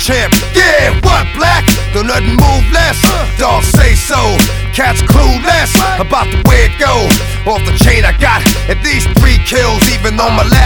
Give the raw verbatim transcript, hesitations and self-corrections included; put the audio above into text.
champ. Yeah, what, black? Don't nothing move less. Dog say so. Cats clueless about the way it go. Off the chain I got at least three kills, even on my last